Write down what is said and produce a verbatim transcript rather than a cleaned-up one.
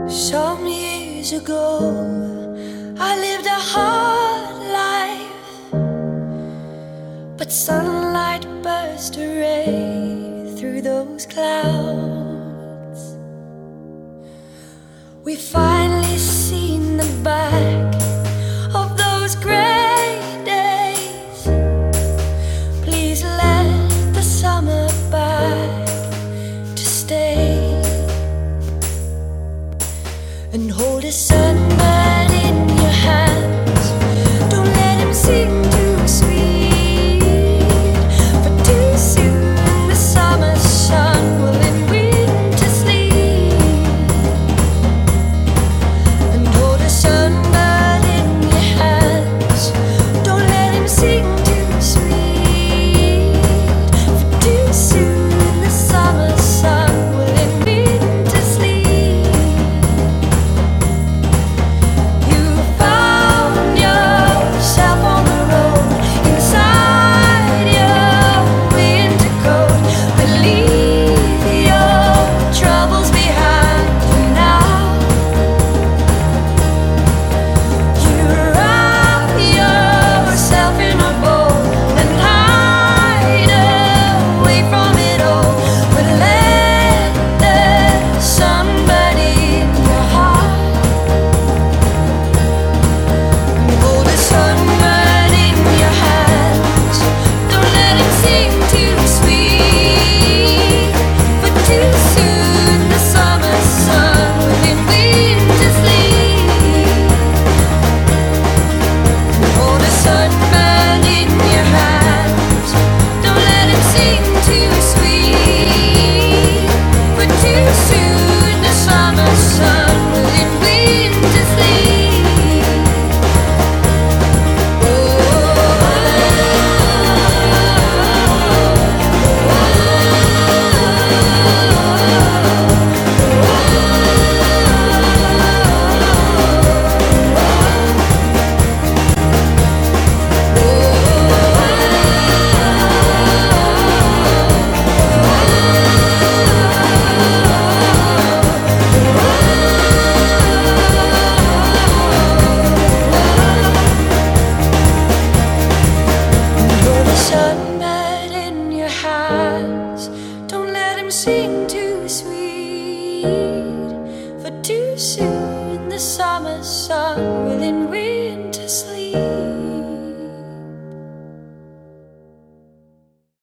Some years ago, I lived a hard life, but sunlight burst a ray through those clouds. We finally seen the back of those gray days. Please let the summer back to stay. And hold a sunbird in your hands. Don't let him sing too sweet, for too soon the summer sun will end winter sleep. And hold a sunbird in your hands. Don't let him sing too sweet, for too soon the summer sun will end winter sleep. Don't let him sing too sweet, for too soon the summer sun will end.